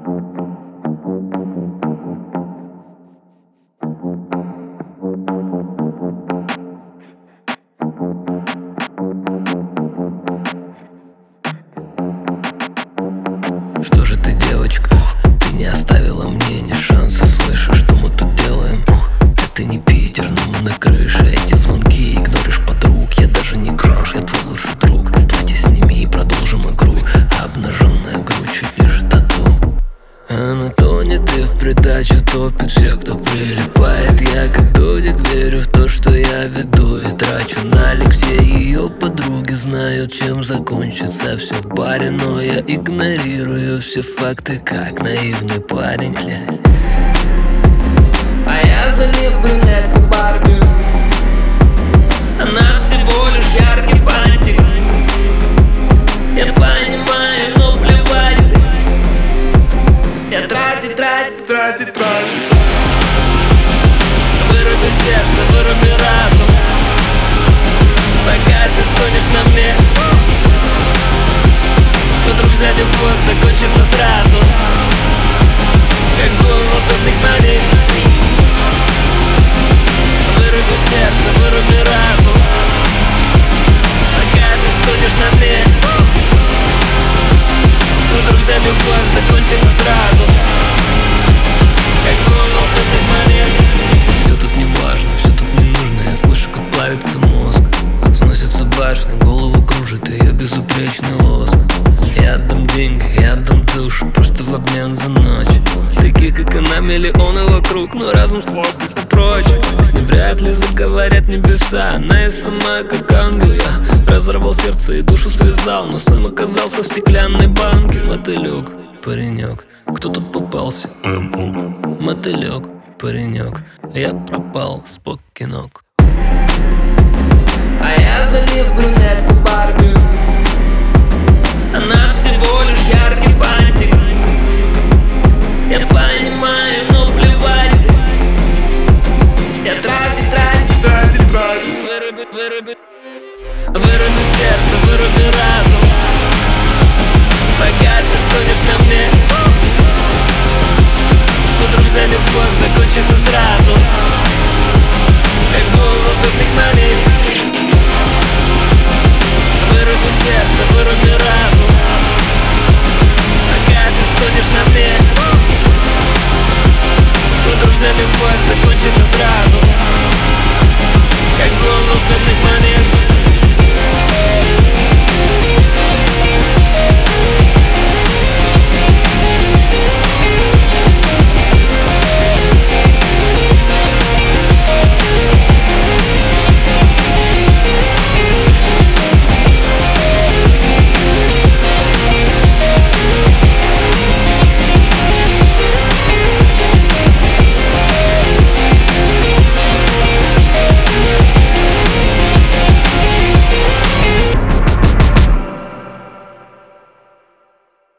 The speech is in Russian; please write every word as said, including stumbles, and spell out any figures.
Что же ты, девочка, ты не оставила мне ни шанса. Слышишь, что мы тут делаем? Это не Питер, но мы на крыше. Эти звонки игноришь подруг. Я даже не грош, я твой лучший друг. Платье сними и продолжим игру. Обнаженная грудь чуть ниже тату. А на тоне ты в придачу топит все, кто прилипает. Я как дудик верю в то, что я веду и трачу налик. Все ее подруги знают, чем закончится все в баре, но я игнорирую все факты, как наивный парень. А я залив брюнетку Барби. Она всего лишь яркий фантик. Я понимаю, но плевать. Я тратить, тратить, тратить, тратить. Выруби сердце, выруби разум, пока ты стонешь на мне. Вдруг вся любовь закончится сразу, как звон волшебных монет. Выруби сердце, выруби разум, пока ты стонешь на мне. Вдруг вся любовь закончится сразу, как звон волшебных монет. Все тут не важно, все тут не нужно. Я слышу, как плавится мозг. Сносится башня, голову кружит ее безупречный лоск. Я отдам деньги, я отдам душу, просто в обмен за ночь. Таких, как она, миллионы вокруг, но разум слабость прочь. С ней вряд ли заговорят небеса. Она и сама, как ангел. Я разорвал сердце и душу связал, но сам оказался в стеклянной банке. Мотылек, паренек, кто тут попался? Мотылек, паренек, я пропал, спокинок. А я залив брюнетку Барби. Она всего